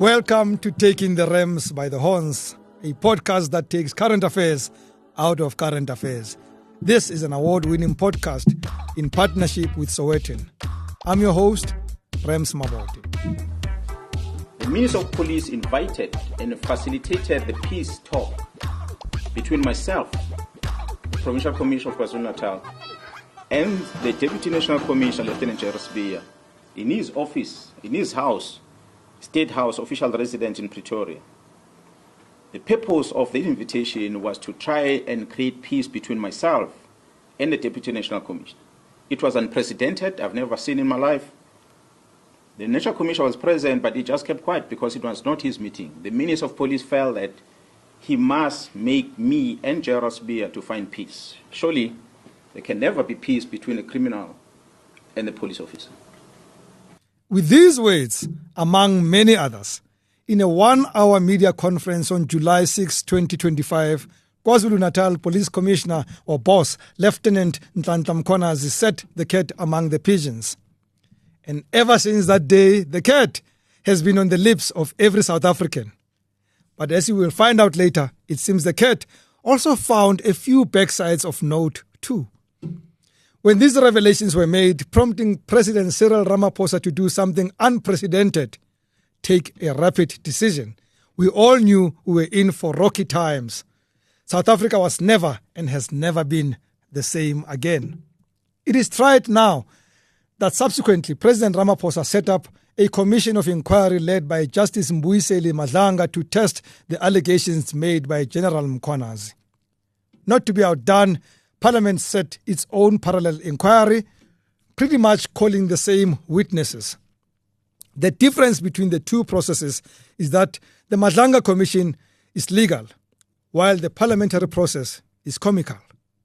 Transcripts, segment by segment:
Welcome to Taking the Rams by the Horns, a podcast that takes current affairs out of current affairs. This is an award-winning podcast in partnership with Sowetan. I'm your host, Rams Mabote. The Minister of Police invited and facilitated the peace talk between myself, the Provincial Commissioner of KwaZulu-Natal, and the Deputy National Commissioner, Lieutenant Jairus Biya, in his office, in his house, State House, official residence in Pretoria. The purpose of the invitation was to try and create peace between myself and the Deputy National Commissioner. It was unprecedented. I've never seen in my life. The National Commissioner was present, but he just kept quiet because it was not his meeting. The Minister of Police felt that he must make me and Jairus Biya to find peace. Surely, there can never be peace between a criminal and a police officer. With these words, among many others, in a one-hour media conference on July 6, 2025, KwaZulu-Natal Police Commissioner or boss, Lieutenant Nhlanhla Mkhwanazi set the cat among the pigeons. And ever since that day, the cat has been on the lips of every South African. But as you will find out later, it seems the cat also found a few backsides of note too. When these revelations were made, prompting President Cyril Ramaphosa to do something unprecedented, take a rapid decision, we all knew we were in for rocky times. South Africa was never and has never been the same again. It is tried now that subsequently President Ramaphosa set up a commission of inquiry led by Justice Mbuyiseli Madlanga to test the allegations made by General Mkhwanazi. Not to be outdone, Parliament set its own parallel inquiry, pretty much calling the same witnesses. The difference between the two processes is that the Madlanga Commission is legal, while the parliamentary process is comical.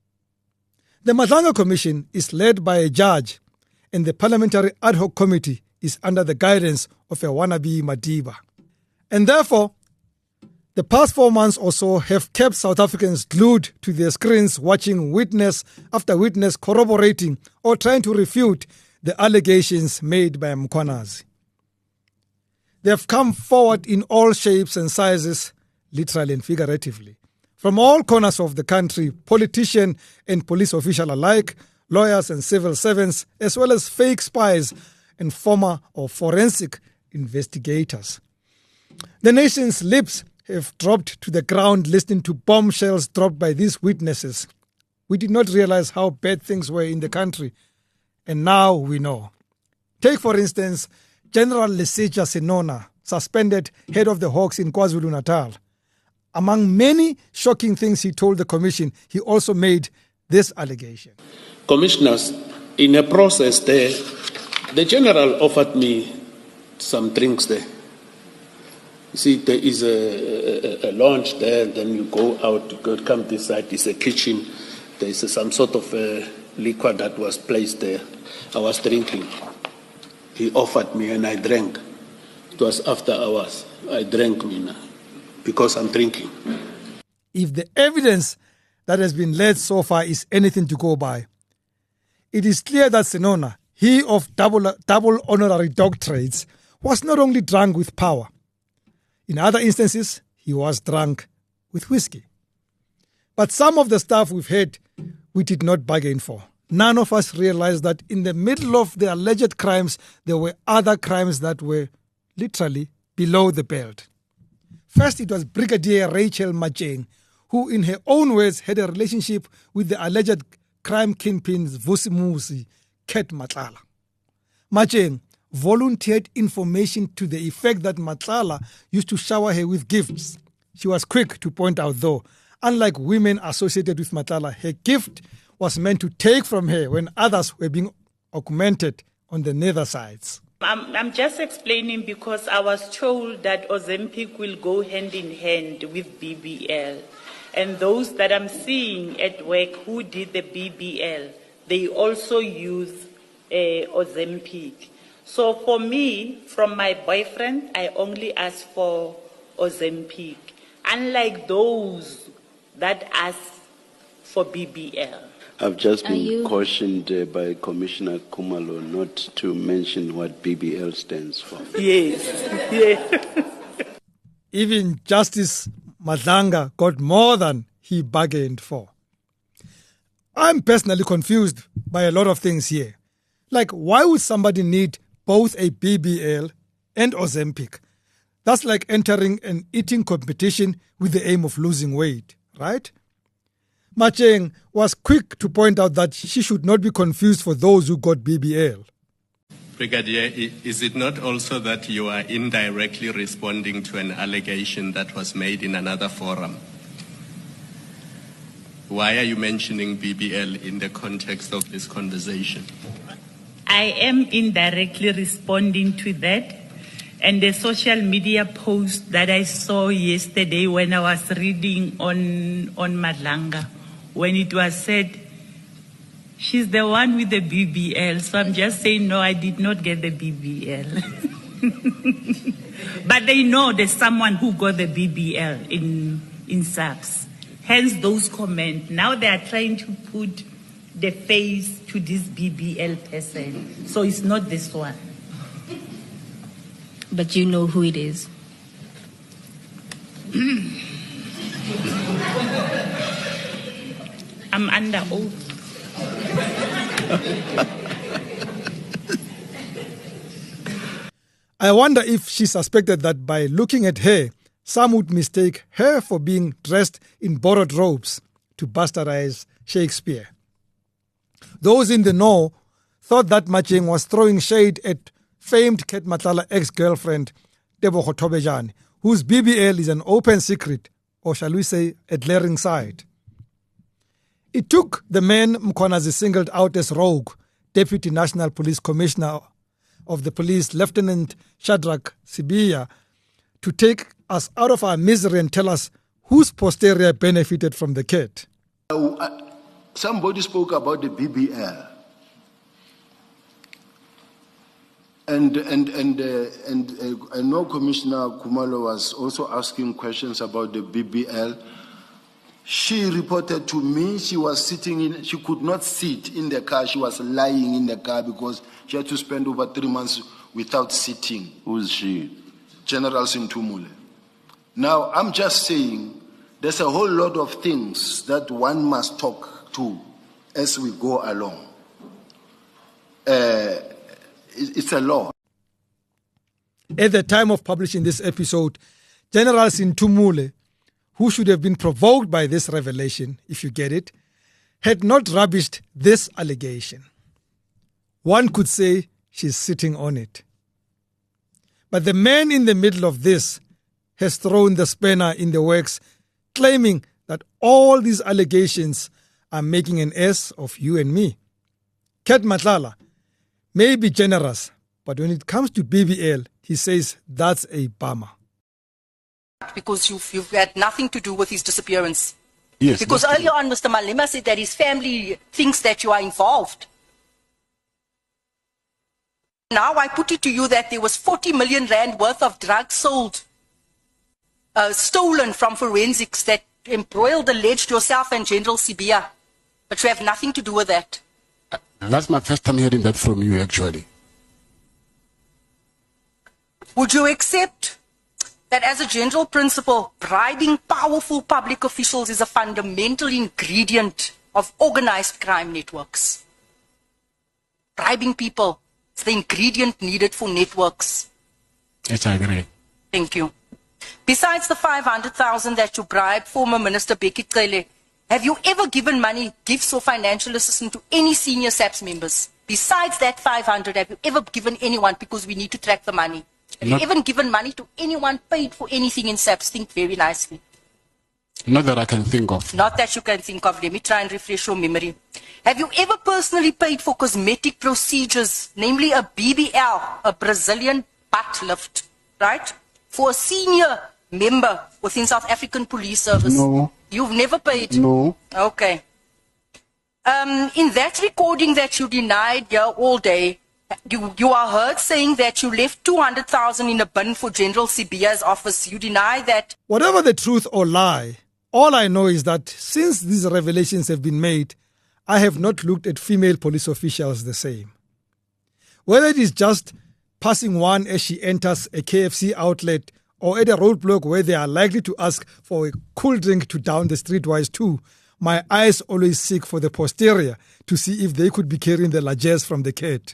The Madlanga Commission is led by a judge, and the Parliamentary Ad Hoc Committee is under the guidance of a wannabe Madiba. And therefore, the past 4 months or so have kept South Africans glued to their screens watching witness after witness corroborating or trying to refute the allegations made by Mkhwanazi. They have come forward in all shapes and sizes, literally and figuratively. From all corners of the country, politician and police official alike, lawyers and civil servants, as well as fake spies and former or forensic investigators. The nation's lips have dropped to the ground listening to bombshells dropped by these witnesses. We did not realize how bad things were in the country, and now we know. Take, for instance, General Lesetja Senona, suspended head of the Hawks in KwaZulu-Natal. Among many shocking things he told the commission, he also made this allegation. Commissioners, in a process there, the general offered me some drinks there. You see, there is a lounge there, then you go out, you come this side, it's a kitchen. There is some sort of liquor that was placed there. I was drinking. He offered me and I drank. It was after hours. I drank because I'm drinking. If the evidence that has been led so far is anything to go by, it is clear that Senona, he of double honorary doctorates, was not only drunk with power. In other instances, he was drunk with whiskey. But some of the stuff we've heard, we did not bargain for. None of us realized that in the middle of the alleged crimes, there were other crimes that were literally below the belt. First, it was Brigadier Rachel Macheng, who in her own words had a relationship with the alleged crime kingpin Vusimuzi, Ket Matlala. Macheng volunteered information to the effect that Matlala used to shower her with gifts. She was quick to point out, though, unlike women associated with Matlala, her gift was meant to take from her when others were being augmented on the nether sides. I'm just explaining because I was told that Ozempic will go hand in hand with BBL. And those that I'm seeing at work who did the BBL, they also use Ozempic. So for me, from my boyfriend, I only ask for Ozempic, unlike those that ask for BBL. I've just been cautioned by Commissioner Khumalo not to mention what BBL stands for. Yes, yes. even Justice Madlanga got more than he bargained for. I'm personally confused by a lot of things here. Like, why would somebody need both a BBL and Ozempic? That's like entering an eating competition with the aim of losing weight, right? Macheng was quick to point out that she should not be confused for those who got BBL. Brigadier, is it not also that you are indirectly responding to an allegation that was made in another forum? Why are you mentioning BBL in the context of this conversation? I am indirectly responding to that. And the social media post that I saw yesterday when I was reading on Madlanga, when it was said, she's the one with the BBL. So I'm just saying, no, I did not get the BBL. But they know there's someone who got the BBL in SAPS. Hence those comments. Now they are trying to put the face to this BBL person. So it's not this one. But you know who it is. I'm under oath. I wonder if she suspected that by looking at her, some would mistake her for being dressed in borrowed robes to bastardize Shakespeare. Those in the know thought that Macheng was throwing shade at famed Ket Matlala ex-girlfriend Tebogo Thobejane, whose BBL is an open secret, or shall we say a glaring sight. It took the man Mkhwanazi singled out as rogue, Deputy National Police Commissioner of the Police, Lieutenant Shadrack Sibiya, to take us out of our misery and tell us whose posterior benefited from the Ket. Somebody spoke about the BBL. And I know Commissioner Khumalo was also asking questions about the BBL. She reported to me she was she could not sit in the car. She was lying in the car because she had to spend over 3 months without sitting. Who's she? General Sintumule. Now, I'm just saying there's a whole lot of things that one must talk to as we go along. It's a law. At the time of publishing this episode, General Sintumule, who should have been provoked by this revelation, if you get it, had not rubbished this allegation. One could say she's sitting on it. But the man in the middle of this has thrown the spanner in the works, claiming that all these allegations are making an ass of you and me. Ket Matlala may be generous, but when it comes to BBL, he says that's a bummer. Because you've had nothing to do with his disappearance. Yes. Because earlier on, Mr. Malema said that his family thinks that you are involved. Now I put it to you that there was 40 million rand worth of drugs sold, stolen from forensics that embroiled, alleged yourself and General Sibiya. But you have nothing to do with that. That's my first time hearing that from you, actually. Would you accept that as a general principle, bribing powerful public officials is a fundamental ingredient of organized crime networks? Bribing people is the ingredient needed for networks. Yes, I agree. Thank you. Besides the 500,000 that you bribed former Minister Becky Cele, have you ever given money, gifts or financial assistance to any senior SAPS members? Besides that 500, have you ever given anyone, because we need to track the money? Have you ever given money to anyone, paid for anything in SAPS? Think very nicely. Not that I can think of. Not that you can think of. Let me try and refresh your memory. Have you ever personally paid for cosmetic procedures, namely a BBL, a Brazilian butt lift, right? For a senior member within South African Police Service? No. You've never paid? No. Okay. In that recording that you denied here all day, you are heard saying that you left 200,000 in a bin for General Sibiya's office. You deny that. Whatever the truth or lie, all I know is that since these revelations have been made, I have not looked at female police officials the same. Whether it is just passing one as she enters a KFC outlet or at a roadblock where they are likely to ask for a cool drink to down the streetwise too, my eyes always seek for the posterior to see if they could be carrying the largesse from the cat.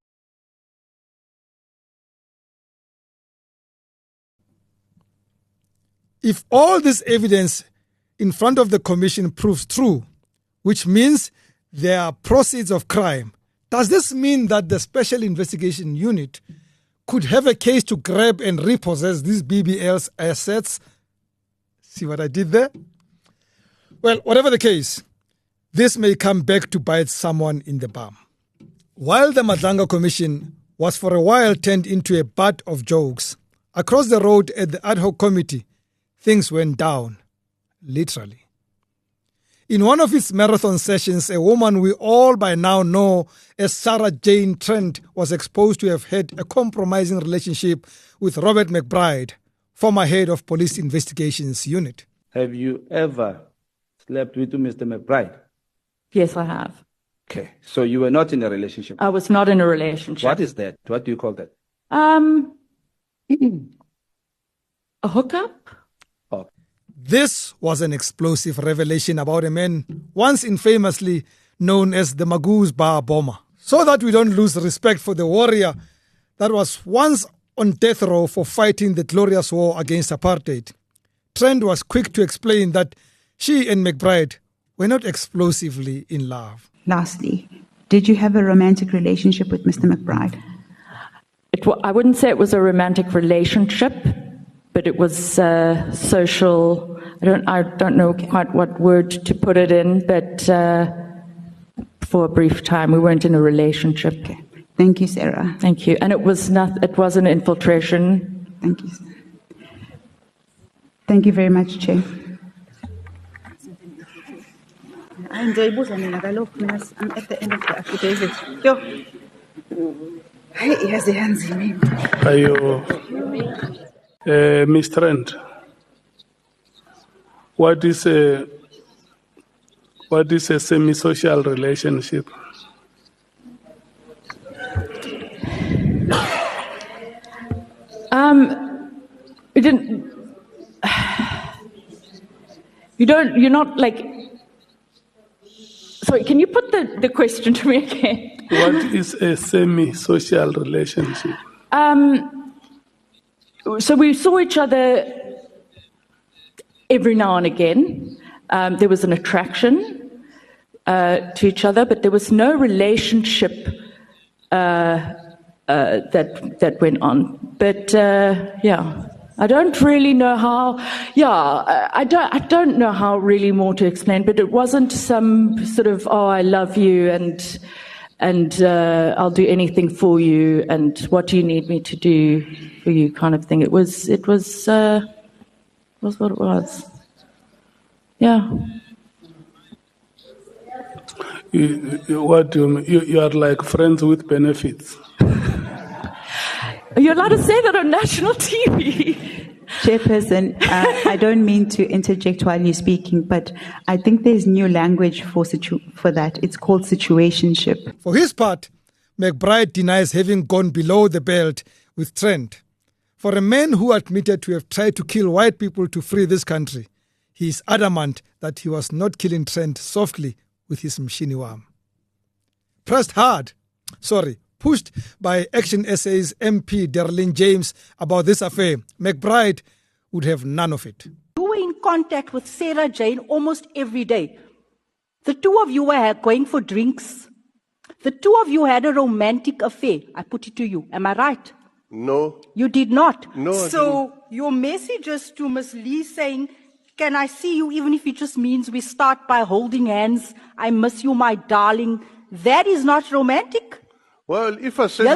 If all this evidence in front of the commission proves true, which means there are proceeds of crime, does this mean that the Special Investigation Unit could have a case to grab and repossess these BBL's assets? See what I did there? Well, whatever the case, this may come back to bite someone in the bum. While the Madlanga Commission was for a while turned into a butt of jokes, across the road at the ad hoc committee, things went down, literally. In one of its marathon sessions, a woman we all by now know as Sarah Jane Trent was exposed to have had a compromising relationship with Robert McBride, former head of Police Investigations Unit. Have you ever slept with Mr. McBride? Yes, I have. Okay, so you were not in a relationship? I was not in a relationship. What is that? What do you call that? A hookup? This was an explosive revelation about a man once infamously known as the Magoo's Bar Bomber. So that we don't lose respect for the warrior that was once on death row for fighting the glorious war against apartheid, Trent was quick to explain that she and McBride were not explosively in love. Lastly, did you have a romantic relationship with Mr. McBride? I wouldn't say it was a romantic relationship, but it was social. I don't know quite what word to put it in, but for a brief time we weren't in a relationship. Okay. Thank you, Sarah. Thank you. And it was not. It wasn't infiltration. Thank you. Thank you very much, Chair. I'm at the end of the affidavit. Ms. Trent, what is a semi-social relationship? You're not like, sorry, can you put the question to me again? What is a semi-social relationship? So we saw each other every now and again. There was an attraction to each other, but there was no relationship that went on. But I don't really know how. I don't know how really more to explain. But it wasn't some sort of I love you and I'll do anything for you and what do you need me to do for you kind of thing. It was what it was. Yeah. What do you mean? You are like friends with benefits. Are you allowed to say that on national TV? Chairperson, I don't mean to interject while you're speaking, but I think there's new language for that. It's called situationship. For his part, McBride denies having gone below the belt with Trent. For a man who admitted to have tried to kill white people to free this country, he is adamant that he was not killing Trent softly with his mshiniwam. Pushed by Action SA's MP Darlene James about this affair, McBride would have none of it. You were in contact with Sarah Jane almost every day. The two of you were going for drinks. The two of you had a romantic affair. I put it to you. Am I right? No. You did not? No. So your messages to Ms. Lee saying, can I see you even if it just means we start by holding hands, I miss you, my darling, that is not romantic? Well, if I send...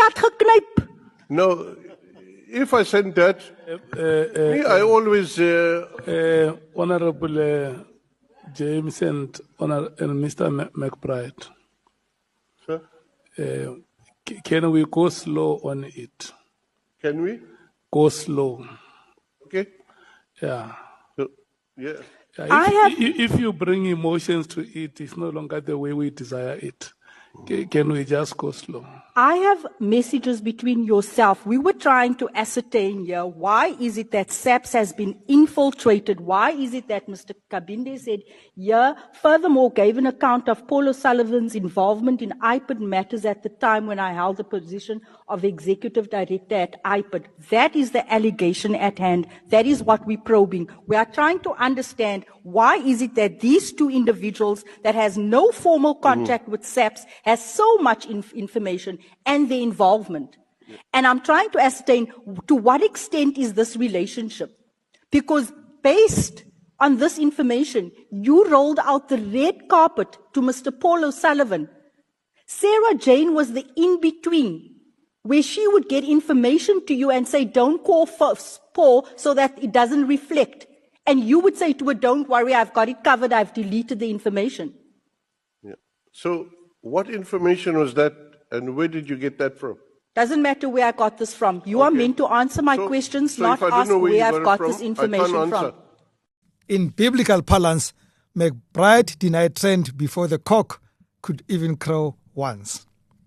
No, if I send that, I always... Honorable James and Mr. McBride. Sir? Can we go slow on it? Can we? Go slow. Okay. Yeah. So, yeah. If you bring emotions to it, it's no longer the way we desire it. Can we just go slow? I have messages between yourself. We were trying to ascertain here, why is it that SAPS has been infiltrated? Why is it that Mr. Kabinde said, furthermore gave an account of Paul O'Sullivan's involvement in IPID matters at the time when I held the position of executive director at IPID. That is the allegation at hand. That is what we're probing. We are trying to understand why is it that these two individuals that has no formal contact with SAPS has so much information and their involvement. And I'm trying to ascertain to what extent is this relationship? Because based on this information, you rolled out the red carpet to Mr. Paul O'Sullivan. Sarah Jane was the in-between, where she would get information to you and say, don't call Paul so that it doesn't reflect. And you would say to her, don't worry, I've got it covered, I've deleted the information. Yeah. So what information was that? And where did you get that from? Doesn't matter where I got this from. You are meant to answer my questions, not ask where I've got this information from. In biblical parlance, McBride denied Trent before the cock could even crow once.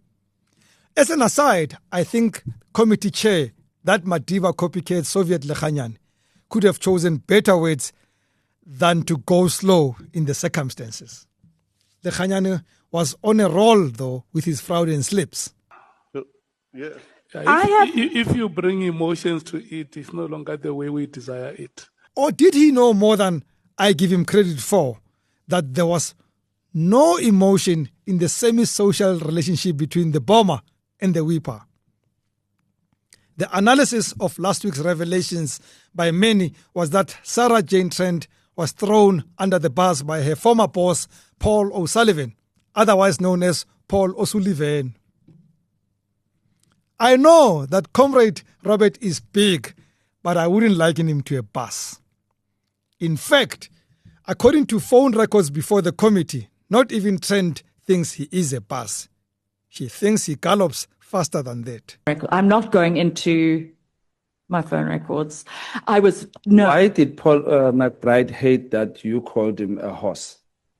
As an aside, I think committee chair, that Madiba copycat Soviet Lekhanyan, could have chosen better words than to go slow in the circumstances. Lekhanyan was on a roll, though, with his fraudulent slips. Yeah. If you bring emotions to it, it's no longer the way we desire it. Or did he know more than I give him credit for, that there was no emotion in the semi-social relationship between the bomber and the weeper? The analysis of last week's revelations by many was that Sarah Jane Trent was thrown under the bus by her former boss, Paul O'Sullivan, otherwise known as Paul O'Sullivan. I know that Comrade Robert is big, but I wouldn't liken him to a bus. In fact, according to phone records before the committee, not even Trent thinks he is a bus. She thinks he gallops faster than that. I'm not going into my phone records. Why did Paul McBride hate that you called him a horse?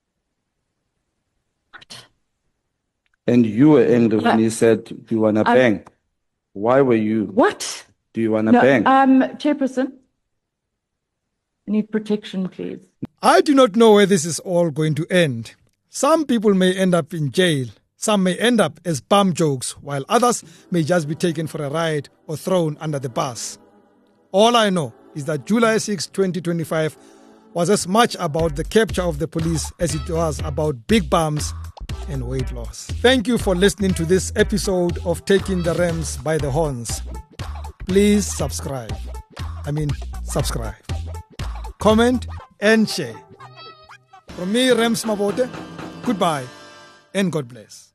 And you were angry when he said, do you want to bang? Why were you? What? Do you want to bang? Chairperson, I need protection, please. I do not know where this is all going to end. Some people may end up in jail. Some may end up as bum jokes, while others may just be taken for a ride or thrown under the bus. All I know is that July 6, 2025 was as much about the capture of the police as it was about big bums and weight loss. Thank you for listening to this episode of Taking the Rams by the Horns. Please subscribe. Comment and share. From me, Rams Mabote, goodbye and God bless.